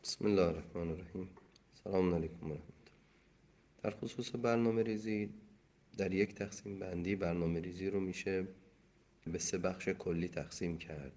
بسم الله الرحمن الرحیم. سلام علیکم و رحمت. در خصوص برنامه ریزی، در یک تقسیم بندی برنامه ریزی رو میشه به 3 بخش کلی تقسیم کرد.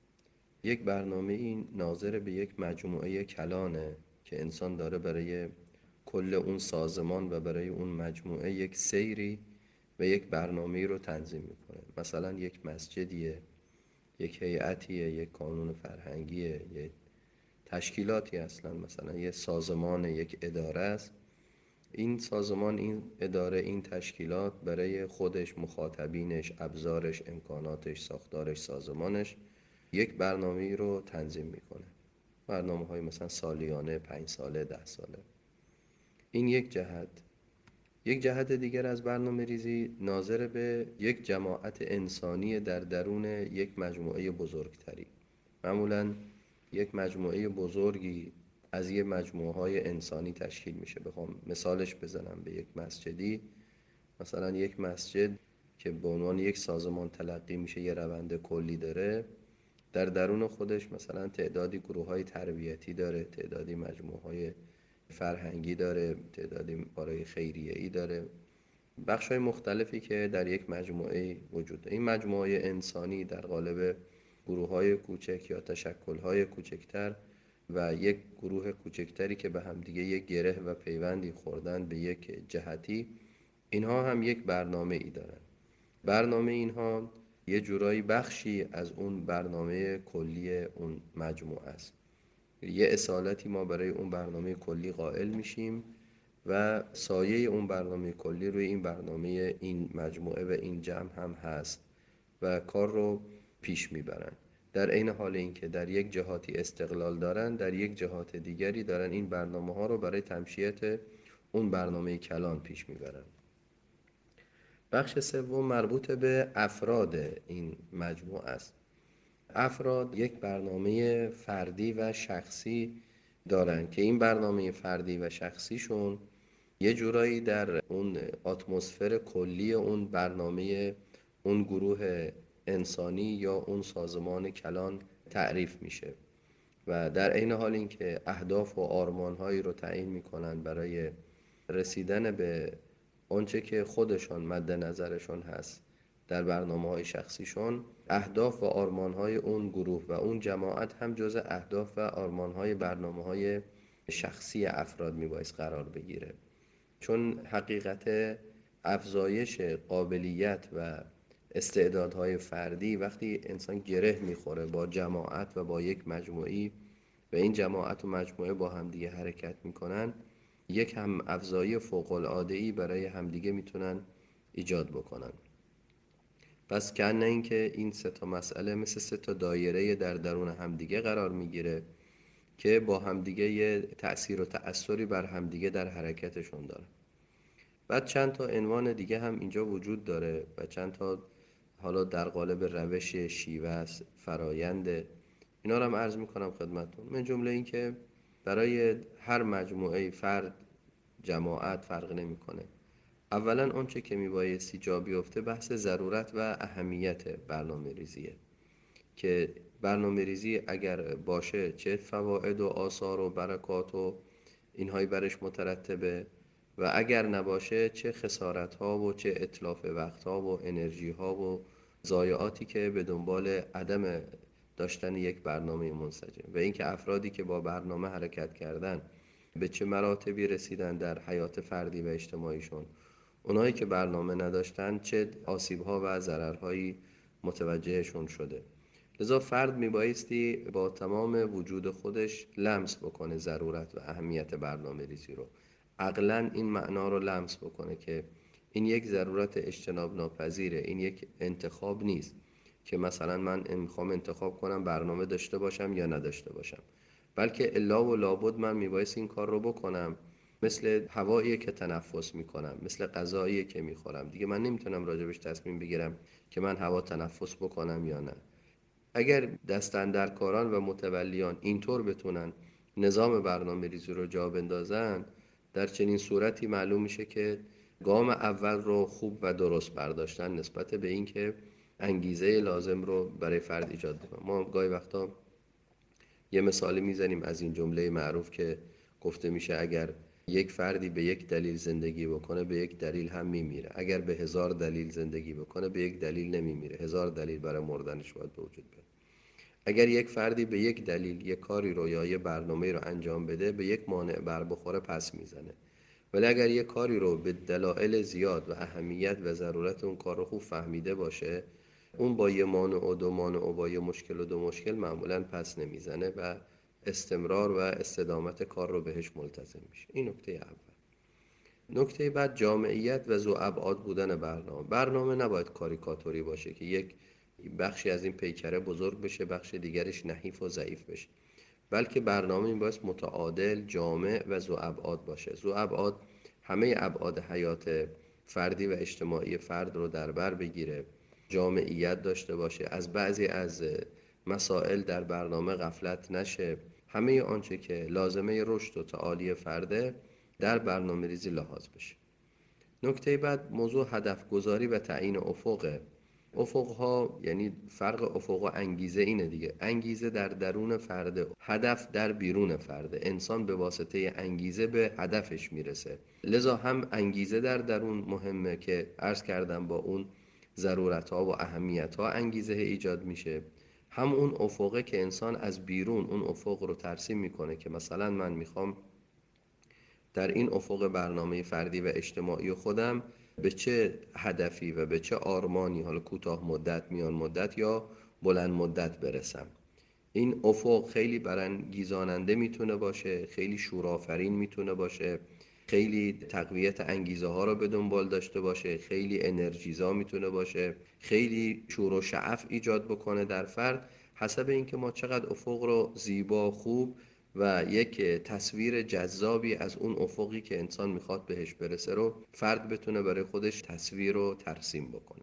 یک برنامه این ناظر به یک مجموعه کلانه که انسان داره برای کل اون سازمان و برای اون مجموعه یک سیری و یک برنامه‌ای رو تنظیم میکنه. مثلا یک مسجدیه، یک هیئتیه، یک کانون فرهنگیه، یک تشکیلاتی اصلا، مثلا یک سازمان، یک اداره است. این سازمان، این اداره، این تشکیلات برای خودش، مخاطبینش، ابزارش، امکاناتش، ساختارش، سازمانش یک برنامه‌ای رو تنظیم میکنه. برنامه‌های مثلا سالیانه، 5 ساله، 10 ساله. این یک جهت. یک جهت دیگر از برنامه ریزی ناظر به یک جماعت انسانی در درون یک مجموعه بزرگتری. معمولاً یک مجموعه بزرگی از یک مجموعه های انسانی تشکیل میشه. بخوام مثالش بزنم به یک مسجدی، مثلا یک مسجد که به عنوان یک سازمان تلقی میشه، یه روند کلی داره، در درون خودش مثلا تعدادی گروه های تربیتی داره، تعدادی مجموعه های فرهنگی داره، تعدادی کارهای خیریه‌ای داره، بخش های مختلفی که در یک مجموعه وجود داره. این مجموعه انسانی در قالب گروه های کوچک یا تشکل های کوچکتر و یک گروه کوچکتری که به هم دیگه یک گره و پیوندی خوردن به یک جهتی، اینها هم یک برنامه ای دارن. برنامه اینها یه جورایی بخشی از اون برنامه کلی اون مجموعه است. یه اصالتی ما برای اون برنامه کلی قائل میشیم و سایه اون برنامه کلی روی این برنامه، این مجموعه و این جمع هم هست و کار رو پیش میبرن. در عین حال اینکه در یک جهاتی استقلال دارن، در یک جهات دیگری دارن این برنامه ها رو برای تمشیت اون برنامه کلان پیش میبرن. بخش سوم مربوط به افراد این مجموعه است. افراد یک برنامه فردی و شخصی دارن که این برنامه فردی و شخصیشون یه جورایی در اون اتمسفر کلی اون برنامه، اون گروه انسانی یا اون سازمان کلان تعریف میشه و در عین حال اینکه اهداف و آرمانهایی رو تعیین میکنن برای رسیدن به آنچه که خودشان مد نظرشون هست در برنامه‌های شخصیشون، اهداف و آرمان‌های اون گروه و اون جماعت هم جزء اهداف و آرمان‌های برنامه‌های شخصی افراد میبایست قرار بگیره. چون حقیقت افزایش قابلیت و استعدادهای فردی وقتی انسان گره میخوره با جماعت و با یک مجموعی و این جماعت و مجموعه با همدیگه حرکت میکنن، یک هم افزایی فوق‌العاده‌ای برای همدیگه میتونن ایجاد بکنن. پس کنه اینکه این 3 مسئله مثل 3 دایره در درون همدیگه قرار میگیره که با همدیگه یه تأثیر و تأثری بر همدیگه در حرکتشون داره. بعد چند تا عنوان دیگه هم اینجا وجود داره و چند تا حالا در قالب روش، شیوه، فرایند، اینا رو هم عرض میکنم خدمتتون. من جمله این که برای هر مجموعه، فرد، جماعت فرق نمیکنه. اولا آنچه که میبایستی جا بیفته بحث ضرورت و اهمیت برنامه ریزیه که برنامه ریزی اگر باشه چه فواید و آثار و برکات و اینهایی برش مترتبه و اگر نباشه چه خسارت ها و چه اتلاف وقت ها و انرژی ها و ضایعاتی که به دنبال عدم داشتن یک برنامه منسجم و اینکه افرادی که با برنامه حرکت کردن به چه مراتبی رسیدن در حیات فردی و اجتماعیشون، اونایی که برنامه نداشتن چه آسیب ها و ضررهایی متوجهشون شده. لذا فرد میبایستی با تمام وجود خودش لمس بکنه ضرورت و اهمیت برنامه ریزی رو، عقلاً این معنا رو لمس بکنه که این یک ضرورت اجتناب ناپذیره. این یک انتخاب نیست که مثلا من میخوام انتخاب کنم برنامه داشته باشم یا نداشته باشم، بلکه الا و لابد من میبایست این کار رو بکنم. مثل هواییه که تنفس میکنم، مثل غذاییه که میخورم، دیگه من نمیتونم راجبش تصمیم بگیرم که من هوا تنفس بکنم یا نه. اگر دستاندرکاران و متولیان اینطور بتونن نظام برنامه ریزی رو جا بندازن، در چنین صورتی معلوم میشه که گام اول رو خوب و درست برداشتن نسبت به اینکه انگیزه لازم رو برای فرد ایجاد کنن. ما گاهی وقتا یه مثالی میزنیم از این جمله معروف که گفته میشه اگر یک فردی به یک دلیل زندگی بکنه به یک دلیل هم میمیره، اگر به 1000 دلیل زندگی بکنه به یک دلیل نمیمیره، 1000 دلیل برای مردنش باید به وجود بیاد. اگر یک فردی به یک دلیل یک کاری رو یا یه برنامه رو انجام بده به یک مانع بر بخوره پس میزنه، ولی اگر یک کاری رو به دلایل زیاد و اهمیت و ضرورت اون کار رو خوب فهمیده باشه، اون با یه مانع و دو مانع و با یه مشکل و دو مشکل معمولاً پس نمیزنه و استمرار و استدامت کار رو بهش ملتزم میشه. این نکته اول. نکته بعد جامعیت و ذو ابعاد بودن برنامه. برنامه نباید کاریکاتوری باشه که یک بخشی از این پیکره بزرگ بشه بخش دیگرش نحیف و ضعیف بشه، بلکه برنامه این باید متعادل، جامع و ذو ابعاد باشه. ذو ابعاد همه ابعاد حیات فردی و اجتماعی فرد رو در بر بگیره، جامعیت داشته باشه، از بعضی از مسائل در برنامه غفلت نشه، همه آنچه که لازمه رشد و تعالی فرده در برنامه ریزی لحاظ بشه. نکته بعد موضوع هدف گذاری و تعیین افقه. افقها یعنی فرق افق و انگیزه اینه دیگه. انگیزه در درون فرده، هدف در بیرون فرده. انسان به واسطه انگیزه به هدفش میرسه، لذا هم انگیزه در درون مهمه که عرض کردم با اون ضرورتها و اهمیتها انگیزه ایجاد میشه، هم اون افقه که انسان از بیرون اون افق رو ترسیم میکنه که مثلا من میخوام در این افق برنامه فردی و اجتماعی خودم به چه هدفی و به چه آرمانی، حالا کوتاه مدت، میان مدت یا بلند مدت برسم. این افق خیلی برانگیزاننده میتونه باشه، خیلی شورآفرین میتونه باشه، خیلی تقویت انگیزه ها رو به دنبال داشته باشه، خیلی انرژیزا میتونه باشه، خیلی شور و شعف ایجاد بکنه در فرد، حسب اینکه ما چقدر افق رو زیبا، خوب و یک تصویر جذابی از اون افقی که انسان میخواد بهش برسه رو فرد بتونه برای خودش تصویر و ترسیم بکنه.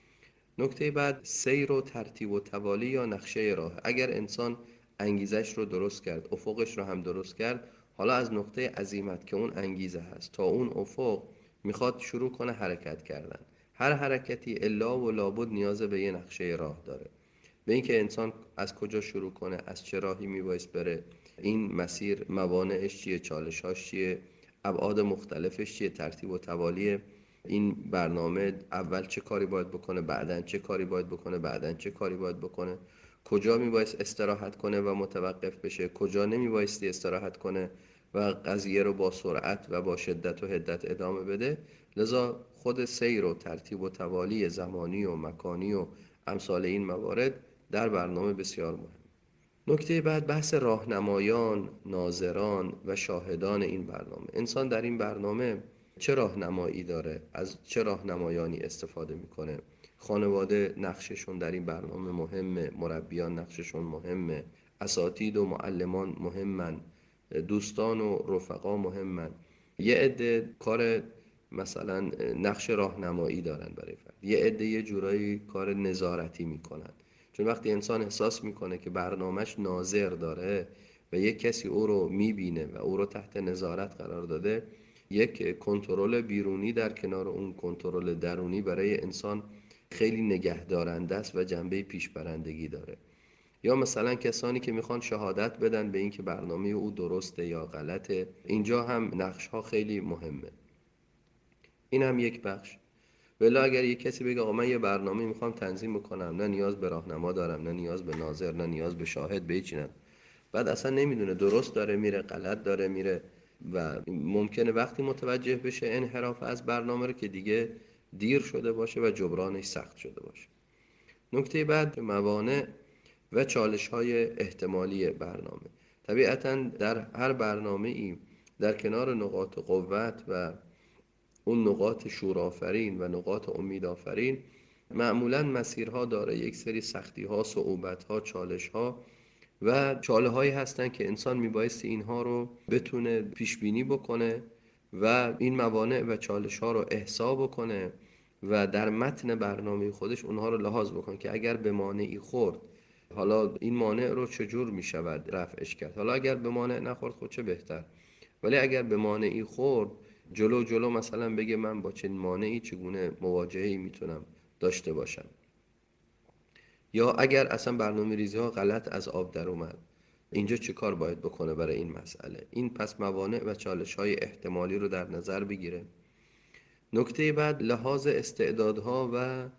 نکته بعد سیر و ترتیب و توالی یا نقشه راه. اگر انسان انگیزش رو درست کرد، افقش رو هم درست کرد، حالا از نقطه عزیمت که اون انگیزه هست تا اون افق میخواد شروع کنه حرکت کردن. هر حرکتی الا و لابد نیاز به یه نقشه راه داره، به اینکه انسان از کجا شروع کنه، از چه راهی میبایست بره، این مسیر موانعش چیه، چالشاش چیه، ابعاد مختلفش چیه، ترتیب و توالی این برنامه، اول چه کاری باید بکنه، بعدن چه کاری باید بکنه، بعدن چه کاری باید بکنه، کجا میبایست استراحت کنه و متوقف بشه، کجا نمیبایستی استراحت کنه و قضیه رو با سرعت و با شدت و حدت ادامه بده. لذا خود سیر و ترتیب و توالی زمانی و مکانی و امثال این موارد در برنامه بسیار مهم. نکته بعد بحث راهنمایان، ناظران و شاهدان این برنامه. انسان در این برنامه چه راهنمایی داره، از چه راهنمایانی استفاده میکنه. خانواده نقششون در این برنامه مهمه، مربیان نقششون مهمه، اساتید و معلمان مهمن، دوستان و رفقا مهمن. یه عده کار مثلا نقش راهنمایی دارن برای فرد، یه عده یه جورایی کار نظارتی میکنن. چون وقتی انسان احساس میکنه که برنامهش ناظر داره و یک کسی او رو میبینه و او رو تحت نظارت قرار داده، یک کنترل بیرونی در کنار اون کنترل درونی برای انسان خیلی نگهدارنده است و جنبه پیشبرندگی داره. یا مثلا کسانی که میخوان شهادت بدن به این که برنامه او درسته یا غلطه، اینجا هم نقش ها خیلی مهمه. این هم یک بخش. ولی اگر یک کسی بگه آقا من یه برنامه میخوام تنظیم بکنم، نه نیاز به راهنما دارم، نه نیاز به ناظر، نه نیاز به شاهد، به هیچ نه، بعد اصلا نمیدونه درست داره میره، غلط داره میره و ممکنه وقتی متوجه بشه انحراف از برنامه رو که دیگه دیر شده باشه و جبرانش سخت شده باشه. نکته بعد موانع و چالش های احتمالی برنامه. طبیعتاً در هر برنامه ای در کنار نقاط قوت و اون نقاط شورآفرین و نقاط امیدآفرین معمولاً مسیرها داره یک سری سختی‌ها، صعوبت‌ها، چالش‌ها و چاله‌هایی هستن که انسان میبایستی اینها رو بتونه پیش بینی بکنه و این موانع و چالش‌ها رو احصا بکنه و در متن برنامه خودش اونها رو لحاظ بکنه که اگر به مانعی خورد، حالا این مانع رو چجور میشود رفعش کرد. حالا اگر به مانع نخورد خود چه بهتر، ولی اگر به مانعی خورد جلو مثلا بگه من با چنین مانعی چگونه مواجهه‌ای میتونم داشته باشم. یا اگر اصلا برنامه ریزی ها غلط از آب در اومد، اینجا چه کار باید بکنه برای این مسئله؟ این پس موانع و چالش‌های احتمالی رو در نظر بگیره. نکته بعد لحاظ استعدادها و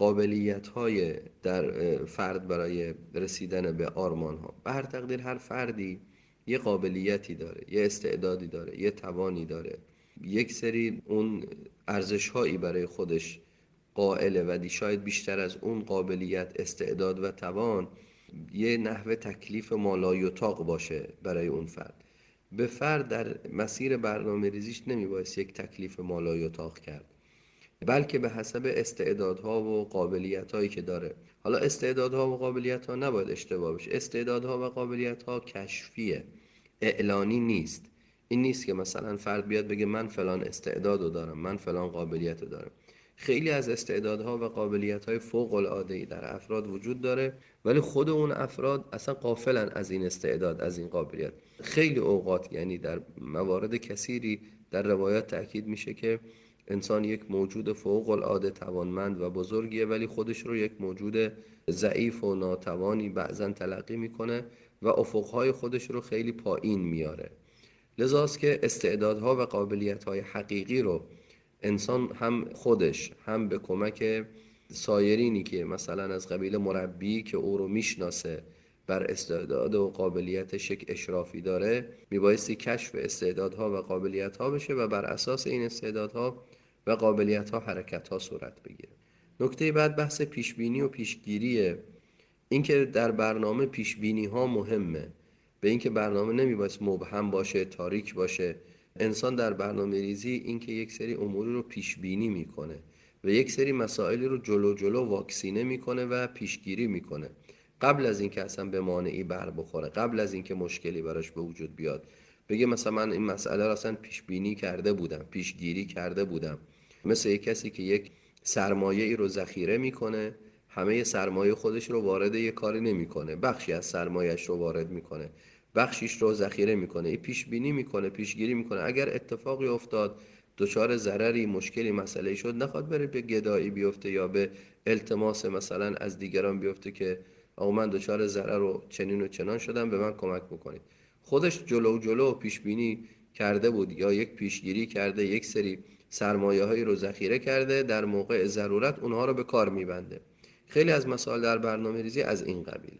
قابلیت‌های در فرد برای رسیدن به آرمان‌ها. به هر تقدیر هر فردی یه قابلیتی داره، یه استعدادی داره، یه توانی داره، یک سری اون ارزش‌هایی برای خودش قائله و شاید بیشتر از اون قابلیت، استعداد و توان یه نحوه تکلیف مالایطاق باشه برای اون فرد. به فرد در مسیر برنامه ریزیش نمیبایست یک تکلیف مالایطاق کرد، بلکه به حسب استعدادها و قابلیت‌هایی که داره. حالا استعدادها و قابلیت‌ها نباید اشتباه بشه، استعدادها و قابلیت‌ها کشفیه، اعلانی نیست. این نیست که مثلا فرد بیاد بگه من فلان استعدادو دارم، من فلان قابلیتو دارم. خیلی از استعدادها و قابلیت‌های فوق‌العاده‌ای در افراد وجود داره، ولی خود اون افراد اصلا غافلن از این استعداد، از این قابلیت. خیلی اوقات، یعنی در موارد کثیری در روایات تأکید میشه که انسان یک موجود فوق‌العاده توانمند و بزرگیه، ولی خودش رو یک موجود ضعیف و ناتوانی بعضن تلقی میکنه و افقهای خودش رو خیلی پایین میاره. لذاست که استعدادها و قابلیت‌های حقیقی رو انسان هم خودش، هم به کمک سایرینی که مثلا از قبیل مربی که او رو میشناسه، بر استعداد و قابلیتش یک اشرافی داره، میبایستی کشف استعدادها و قابلیت‌ها بشه و بر اساس این استعدادها و قابلیت‌ها حرکت‌ها صورت بگیره. نکته بعد بحث پیشبینی و پیشگیریه. اینکه در برنامه پیشبینی ها مهمه، به اینکه برنامه نمیباید مبهم باشه، تاریک باشه. انسان در برنامه ریزی اینکه یک سری اموری رو پیشبینی میکنه و یک سری مسائلی رو جلو جلو واکسینه میکنه و پیشگیری میکنه، قبل از اینکه اصلا به مانعی بر بخوره، قبل از اینکه مشکلی براش به وجود بیاد. بگه مثلا من این مسئله رو اصلا پیشبینی کرده بودم، پیشگیری کرده بودم. مثل یک کسی که یک سرمایه ای رو ذخیره میکنه، همه سرمایه خودش رو وارد یه کاری نمیکنه، بخشی از سرمایه‌اش رو وارد میکنه، بخشیش رو ذخیره میکنه. این پیش بینی میکنه، پیشگیری میکنه. اگر اتفاقی افتاد، دچار ضرری، مشکلی، مسئله شد، نخواد بره به گدایی بیفته یا به التماس مثلا از دیگران بیفته که آقا من دچار ضرر و چنین و چنان شدم، به من کمک بکنید. خودش جلو پیش بینی کرده بود یا یک پیشگیری کرده، یک سری سرمایه‌هایی رو ذخیره کرده، در موقع ضرورت اونها رو به کار میبنده. خیلی از مسائل در برنامه ریزی از این قبیل.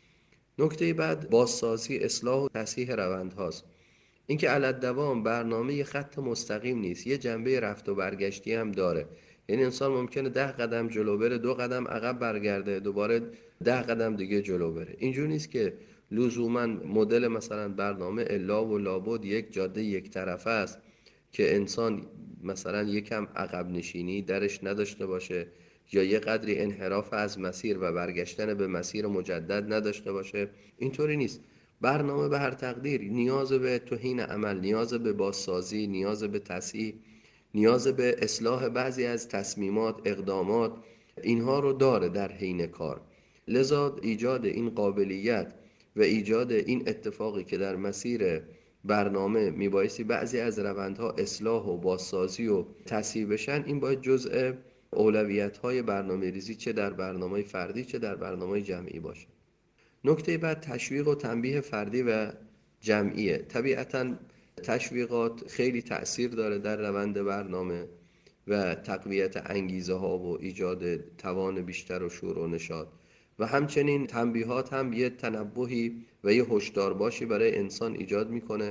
نکته بعد بازسازی، اصلاح و تصحیح روند هاست. اینکه علالدوام برنامه یه خط مستقیم نیست، یه جنبه رفت و برگشتی هم داره. یعنی انسان ممکنه 10 قدم جلو بره، 2 قدم عقب برگرده، دوباره 10 قدم دیگه جلو بره. اینجور نیست که لزوما مدل مثلا برنامه الا و لابد یک جاده یک طرفه است که انسان مثلا یکم عقب نشینی درش نداشته باشه یا یه قدری انحراف از مسیر و برگشتن به مسیر مجدد نداشته باشه. اینطوری نیست. برنامه به هر تقدیر نیاز به توهین عمل، نیاز به بازسازی، نیاز به تصحیح، نیاز به اصلاح بعضی از تصمیمات، اقدامات، اینها رو داره در حین کار. لذا ایجاد این قابلیت و ایجاد این اتفاقی که در مسیر برنامه میبایستی بعضی از روندها اصلاح و بازسازی و تصحیح بشن، این باید جزء اولویت‌های برنامه ریزی چه در برنامه فردی چه در برنامه جمعی باشه. نکته بعد تشویق و تنبیه فردی و جمعیه. طبیعتاً تشویقات خیلی تأثیر داره در روند برنامه و تقویت انگیزه ها و ایجاد توان بیشتر و شور و نشاط، و همچنین تنبیهات هم یه تنبهی و یه هشدارباشی برای انسان ایجاد میکنه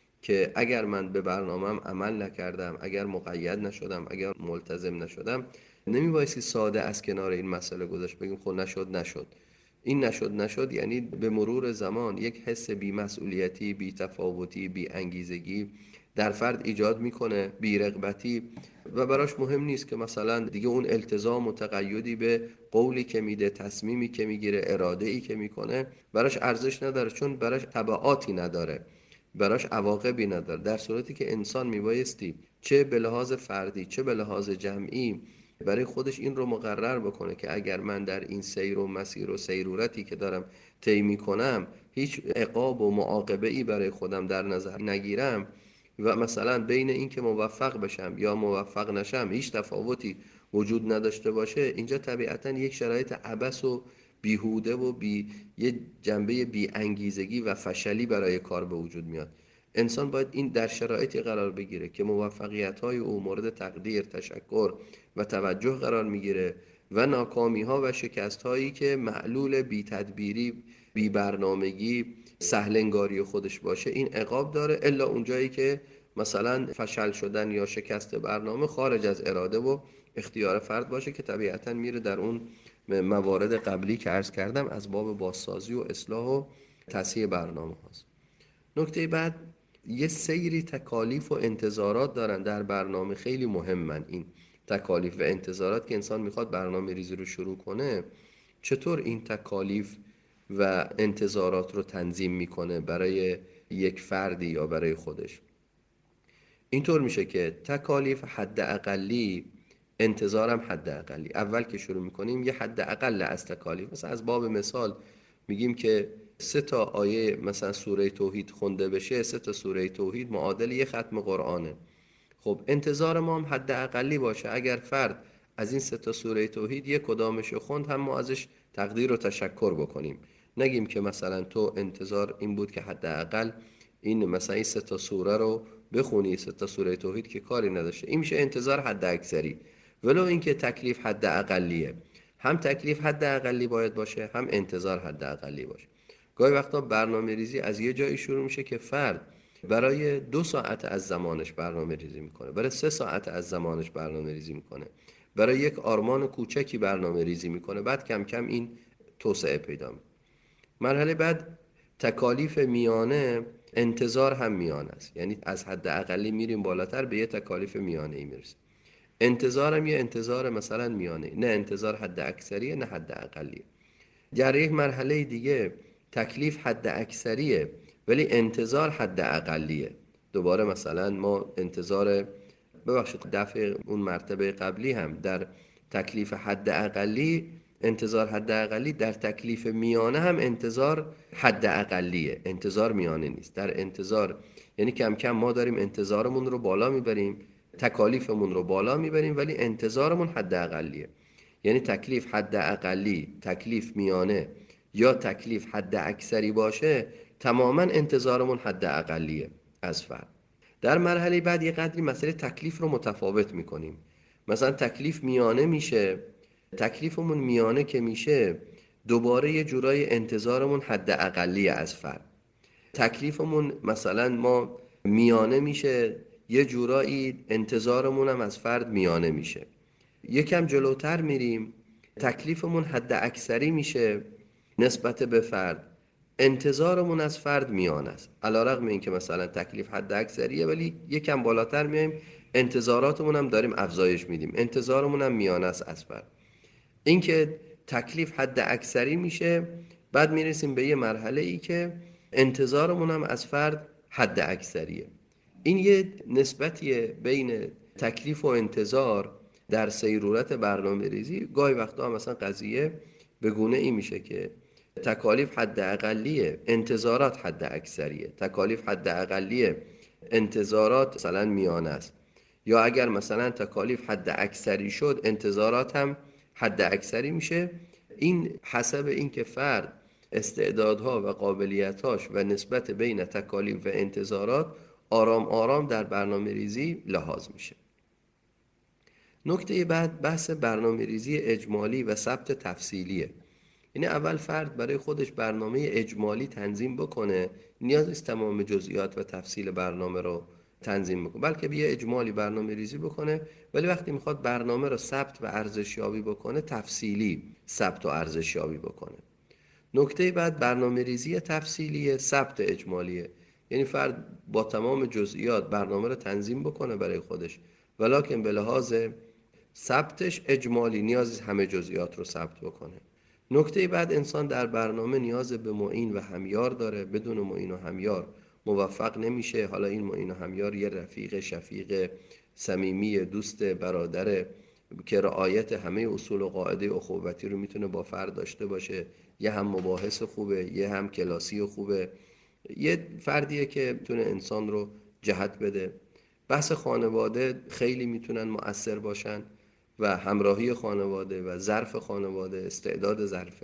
که اگر من به برنامه‌ام عمل نکردم، اگر مقید نشدم، اگر ملتزم نشدم، نمیبایستی ساده از کنار این مسئله گذاشت بگیم خب نشد. این نشد یعنی به مرور زمان یک حس بی‌مسئولیتی، بی‌تفاوتی، بی‌انگیزگی در فرد ایجاد میکنه، بی‌رغبتی، و براش مهم نیست که مثلا دیگه اون التزام و تقیدی به قولی که میده، تصمیمی که میگیره، اراده‌ای که میکنه براش ارزش نداره، چون براش تبعاتی نداره، براش عواقبی نداره. در صورتی که انسان میبایستی چه به لحاظ فردی چه به لحاظ جمعی برای خودش این رو مقرر بکنه که اگر من در این سیر و مسیر و سیرورتی که دارم طی میکنم هیچ عقاب و معاقبه ای برای خودم در نظر نگیرم و مثلا بین این که موفق بشم یا موفق نشم هیچ تفاوتی وجود نداشته باشه، اینجا طبیعتا یک شرایط عبث و بیهوده و یه جنبه بی انگیزگی و فشلی برای کار به وجود میاد. انسان باید این در شرایطی قرار بگیره که موفقیت‌های او مورد تقدیر، تشکر و توجه قرار میگیره و ناکامی‌ها و شکست‌هایی که معلول بی تدبیری، بی برنامگی، سهلنگاری خودش باشه این عقاب داره، الا اونجایی که مثلا فشل شدن یا شکست برنامه خارج از اراده و اختیار فرد باشه که طبیعتا میره در اون موارد قبلی که عرض کردم از باب بازسازی و اصلاح و تصحیح برنامه هاست. نکته بعد، یه سیری تکالیف و انتظارات دارن در برنامه، خیلی مهمن این تکالیف و انتظارات که انسان میخواد برنامه ریزی رو شروع کنه. چطور این تکالیف و انتظارات رو تنظیم میکنه برای یک فردی یا برای خودش؟ اینطور میشه که تکالیف حد اقلی، انتظارم حد اقلی. اول که شروع میکنیم یه حد اقل از تکالیف، مثلا از باب مثال میگیم که 3 تا آیه مثلا سوره توحید خونده بشه، 3 تا سوره توحید معادل یه ختم قرآنه. خب انتظار ما هم حد اقلی باشه، اگر فرد از این 3 تا سوره توحید یک کدامش خوند هم ما ازش تقدیر و تشکر بکنیم، نگیم که مثلا تو انتظار این بود که حد اقل این مثلا این 3 تا سوره رو بخونی، 3 تا سوره توحید که کاری نداشته. این میشه انتظار حد اکثری، ولو اینکه تکلیف حد اقلیه. هم تکلیف حد اقلی باید باشه، هم انتظار حد اقلی باشه. گاهی وقتا برنامه ریزی از یه جایی شروع میشه که فرد برای 2 ساعت از زمانش برنامه ریزی میکنه، برای 3 ساعت از زمانش برنامه ریزی میکنه، برای یک آرمان کوچکی برنامه ریزی میکنه، بعد کم کم این توسعه پیدا میکنه. مرحله بعد تکالیف میانه، انتظار هم میانه است، یعنی از حد اقلی میریم بالاتر به یه تکالیف میانه ای میرسیم. انتظار هم یه انتظار مثلا میانه، نه انتظار حد اکثریه نه حد اقلیه. در یک مرحله دیگه تکلیف حد اکثریه ولی انتظار حد اقلیه. دوباره مثلا ما انتظار، ببخشید دفعه اون مرتبه قبلی هم در تکلیف حد اقلی انتظار حد اقلی، در تکلیف میانه هم انتظار حد اقلیه، انتظار میانه نیست. در انتظار یعنی کم کم ما داریم انتظارمون رو بالا میبریم، تکالیفمون رو بالا میبریم، ولی انتظارمون حد اقلیه. یعنی تکلیف حد اقلی، تکلیف میانه یا تکلیف حد اکثری باشه، تماما انتظارمون حد اقلیه از فرد. در مرحله بعد یه قدری مسئله تکلیف رو متفاوت میکنیم. مثلا تکلیف میانه میشه، تکلیفمون میانه که میشه دوباره یه جورای انتظارمون حد اقلیه از فرد. تکلیفمون مثلا ما میانه میشه، یه جورایی انتظارمون هم از فرد میانه میشه. یکم جلوتر میریم، تکلیفمون حد اکثری میشه نسبت به فرد، انتظارمون از فرد میانه است. علیرغم این که مثلا تکلیف حد اکثریه ولی یکم بالاتر میایم، انتظاراتمون هم داریم افزایش میدیم، انتظارمون هم میانه است از فرد. این که تکلیف حد اکثری میشه، بعد میرسیم به یه مرحله ای که انتظارمون هم از فرد حد اکثریه. این یه نسبتیه بین تکلیف و انتظار در سیرورت برنامه ریزی. گاهی وقتا هم مثلا قضیه به گونه ای میشه که تکالیف حد اقلیه، انتظارات حد اکثریه، تکالیف حد اقلیه، انتظارات مثلا میانه است. یا اگر مثلا تکالیف حد اکثری شد، انتظارات هم حد اکثری میشه. این حسب این که فرد استعدادها و قابلیتاش و نسبت بین تکالیف و انتظارات آرام آرام در برنامه ریزی لحاظ میشه. نکته بعد بحث برنامه ریزی اجمالی و ثبت تفصیلیه. یعنی اول فرد برای خودش برنامه اجمالی تنظیم بکنه، نیاز نیست تمام جزئیات و تفصیل برنامه رو تنظیم بکنه، بلکه بیه اجمالی برنامه ریزی بکنه. ولی وقتی میخواد برنامه رو ثبت و ارزشیابی بکنه، تفصیلی ثبت و ارزشیابی بکنه. نکته بعد برنامه ریزی تفصیلی ثبت اجمالیه. یعنی فرد با تمام جزئیات برنامه رو تنظیم بکنه برای خودش، ولکن به لحاظ ثبتش اجمالی نیاز همه جزئیات رو ثبت بکنه. نکته بعد، انسان در برنامه نیاز به معین و همیار داره. بدون معین و همیار موفق نمیشه. حالا این معین و همیار یه رفیق، شفیق، صمیمی، دوست، برادر که رعایت همه اصول و قاعده اخوتی رو میتونه با فرد داشته باشه. یه هم مباحث خوبه، یه هم کلاسی خوبه، یه فردیه که میتونه انسان رو جهت بده. بحث خانواده خیلی میتونن مؤثر باشن و همراهی خانواده و ظرف خانواده، استعداد ظرف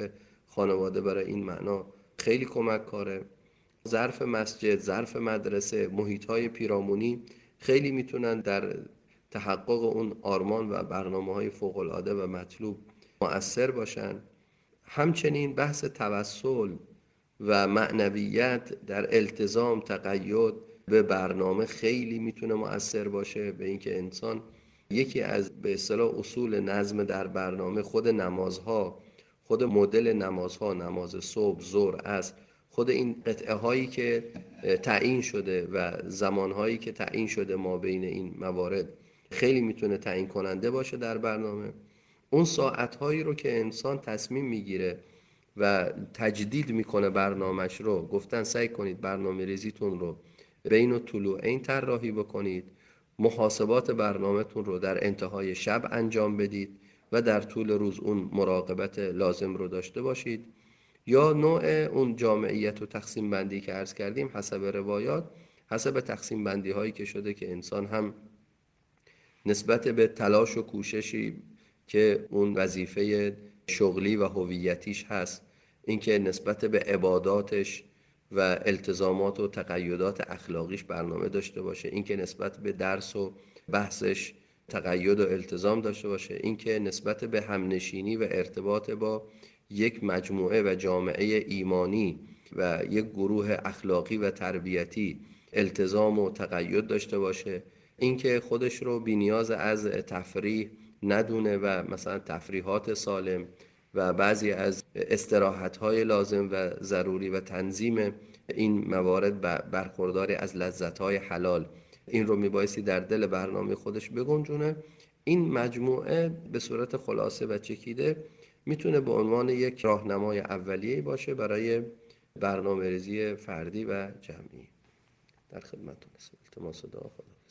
خانواده برای این معنا خیلی کمک کاره. ظرف مسجد، ظرف مدرسه، محیط‌های پیرامونی خیلی میتونن در تحقق اون آرمان و برنامه‌های فوق‌العاده و مطلوب مؤثر باشن. همچنین بحث توسل و معنویت در التزام، تقید به برنامه خیلی میتونه مؤثر باشه به اینکه انسان یکی از به اصطلاح اصول نظم در برنامه خود نمازها، خود مدل نمازها، نماز صبح، ظهر، عصر، خود این قطعه هایی که تعیین شده و زمان هایی که تعیین شده ما بین این موارد خیلی میتونه تعیین کننده باشه در برنامه. اون ساعت هایی رو که انسان تصمیم میگیره و تجدید میکنه برنامهش رو، گفتن سعی کنید برنامه ریزیتون رو بین طلوعین طراحی بکنید، محاسبات برنامهتون رو در انتهای شب انجام بدید و در طول روز اون مراقبت لازم رو داشته باشید. یا نوع اون جامعیت و تقسیم بندی که عرض کردیم حسب روایات، حسب تقسیم بندی هایی که شده که انسان هم نسبت به تلاش و کوششی که اون وظیفه شغلی و هویتیش هست، اینکه نسبت به عباداتش و التزامات و تقیدات اخلاقیش برنامه داشته باشه، اینکه نسبت به درس و بحثش تقید و التزام داشته باشه، اینکه نسبت به همنشینی و ارتباط با یک مجموعه و جامعه ایمانی و یک گروه اخلاقی و تربیتی التزام و تقید داشته باشه، اینکه خودش رو بی‌نیاز از تفریح ندونه و مثلا تفریحات سالم و بعضی از استراحت‌های لازم و ضروری و تنظیم این موارد برخورداری از لذت‌های حلال، این رو میبایستی در دل برنامه خودش بگنجونه. این مجموعه به صورت خلاصه و چکیده میتونه به عنوان یک راهنمای اولیه باشه برای برنامه‌ریزی فردی و جمعی. در خدمتتون هستم. التماس دعا. خدا